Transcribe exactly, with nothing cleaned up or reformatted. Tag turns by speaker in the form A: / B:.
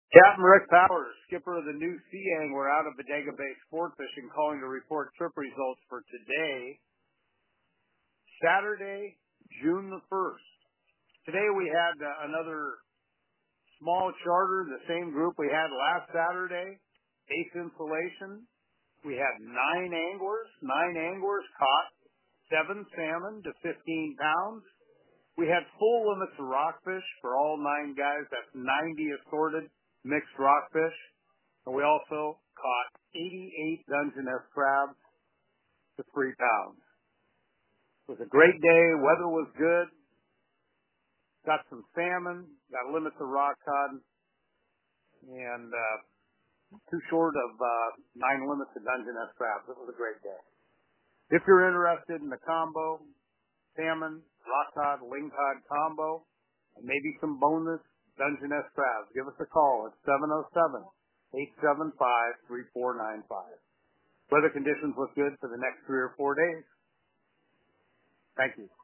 A: Captain Rick Powers, skipper of the new Sea Angler out of Bodega Bay Sport Fishing, calling to report trip results for today, Saturday, June the first. Today we had uh, another small charter, the same group we had last Saturday, Ace Insulation. We had nine anglers. Nine anglers caught seven salmon to fifteen pounds. We had full limits of rockfish for all nine guys. That's ninety assorted mixed rockfish. And we also caught eighty-eight Dungeness crabs to three pounds. It was a great day. Weather was good. Got some salmon, got limits of rock cod, and uh, too short of uh, nine limits of Dungeness crabs. It was a great day. If you're interested in the combo, salmon, rock cod, lingcod combo, and maybe some bonus Dungeness crabs, give us a call at seven oh seven, eight seven five, three four nine five. Weather conditions look good for the next three or four days. Thank you.